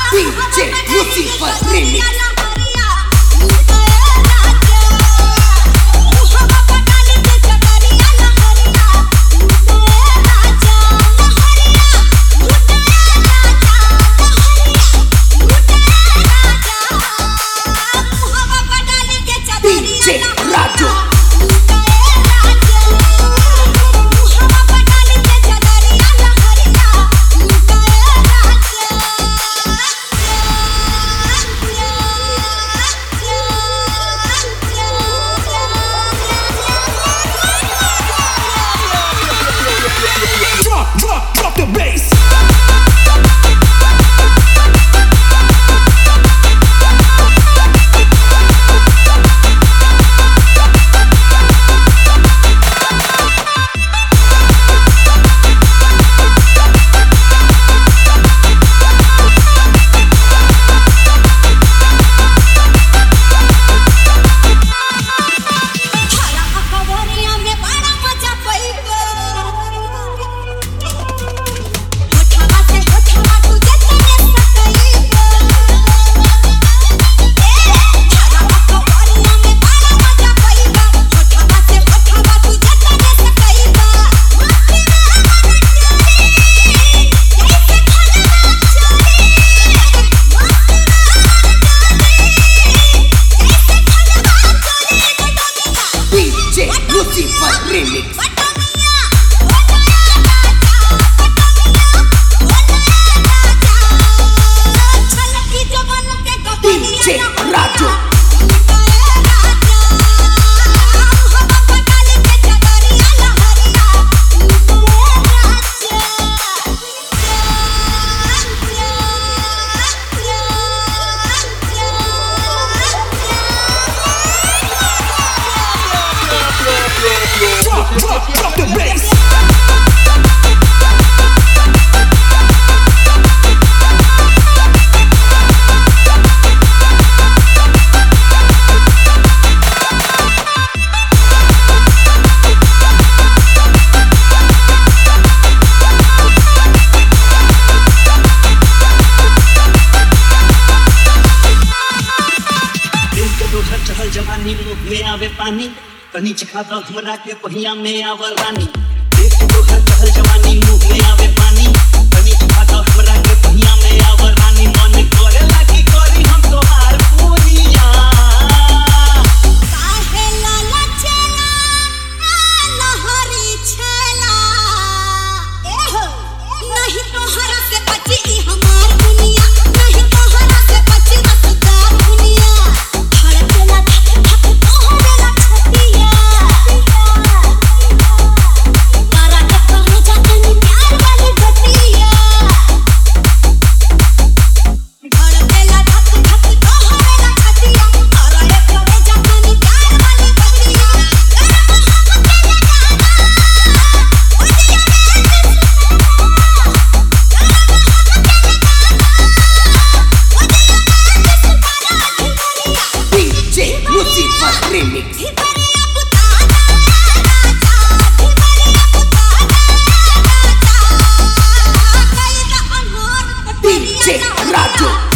DJ Lucifer Remix. DJ Raju. Drop the bass. Lucifer Remix. DJ Raju. Drop the bass. चहल जवानी मुँह में आवे पानी तनी चखा दो हमरा के पहिया में आवर रानी देख तो हर चहल जवानी मुँह में आवे पानी तनी चखा दो हमरा के पहिया में आवर रानी मन करे लागी करी हम तोहार पूरिया काहे लाला चला लहरी छला एहो नहीं तोहरा से बची ई हमार दुनिया नहीं तोहरा से बची रसदार दुनिया धड़केला धक धक तोहरेला छतिया तारा के कहूं जातनी प्यार वाली बतिया धड़केला धक धक तोहरेला छतिया तारा के कहूं जातनी प्यार वाली बतिया DJ Lucifer Remix. धिवरिया पुताना राजा धिवरिया पुताना राजा कैदा अनहोर DJ Raju.